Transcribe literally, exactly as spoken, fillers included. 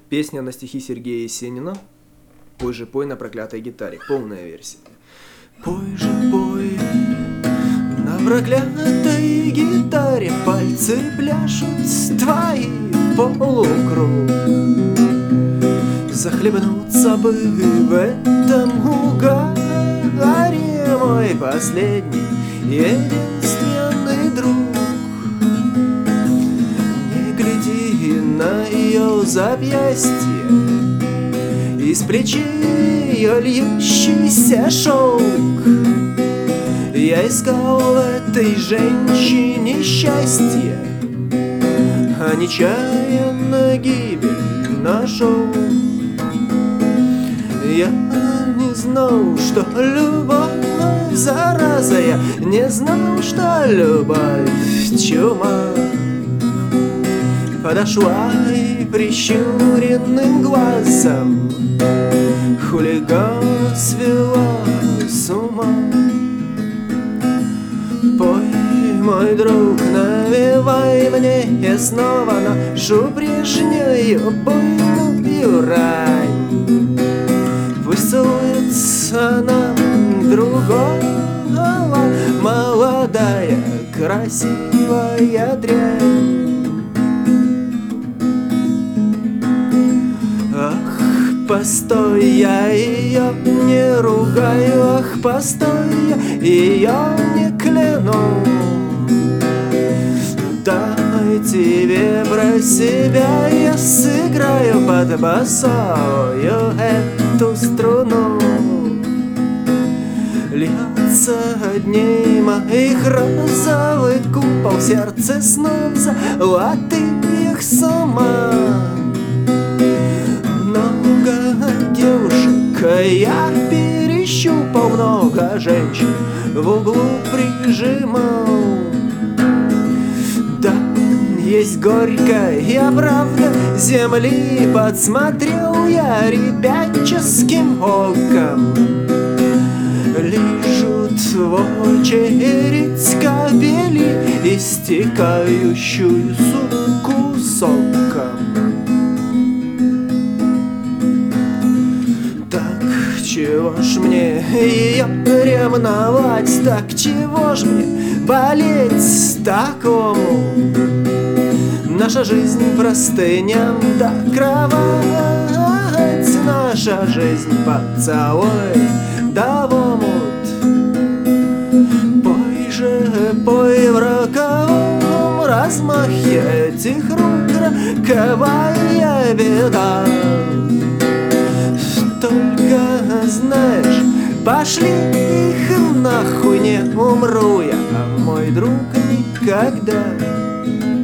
Песня на стихи Сергея Есенина. «Пой же, пой» на проклятой гитаре. Полная версия. Пой же, пой на проклятой гитаре, пальцы пляшут твои полукруг. Захлебнуться бы в этом угаре, мой последний, единственный друг. Не гляди на ее запястье, из плечи ее льющийся шелк. Я искал в этой женщине счастье, а нечаянно гибель нашел. Я не знал, что любовь зараза, я не знал, что любовь чума. Подошла и прищуренным глазом хулиган свела с ума. Пой, мой друг, навевай мне снова нашу прежнюю буйную рань. Пусть целуется нам другого молодая красивая дрянь. Ах, постой, я ее не ругаю, ах, постой, я ее не кляну. Дай тебе про себя я сыграю под басою эту струну. Льется дней моих розовый купол, в сердце снов золотых с ума. Много девушек я перещупал, много женщин в углу прижимал. Да, есть горькая правда земли, подсмотрел я ребяческим оком. Лежут в очередь капели, истекающую суку соком. Так чего ж мне ее ревновать, так чего ж мне болеть такому? Наша жизнь простыня да кровать, наша жизнь поцелуй да в омут. Пой же, пой в роковом размахе этих рук роковая беда. Только знаешь, пошли их нахуй, не умру я, а мой друг никогда.